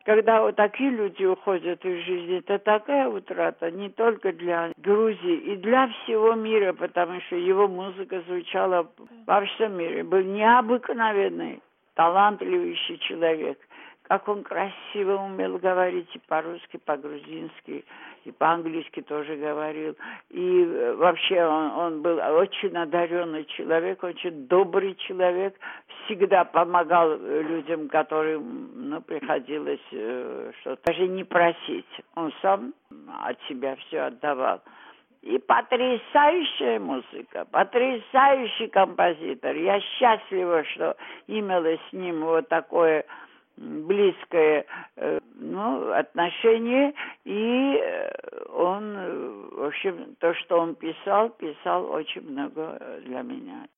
когда вот такие люди уходят из жизни, это такая утрата не только для Грузии, и для всего мира, потому что его музыка звучала во всем мире. Был необыкновенный, талантливейший человек. Как он красиво умел говорить и по-русски, по-грузински, и по-английски тоже говорил. И вообще он был очень одаренный человек, очень добрый человек. Всегда помогал людям, которым приходилось что-то даже не просить. Он сам от себя все отдавал. И потрясающая музыка, потрясающий композитор. Я счастлива, что имела с ним вот такое близкое отношение, и он, в общем, то, что он писал очень много для меня.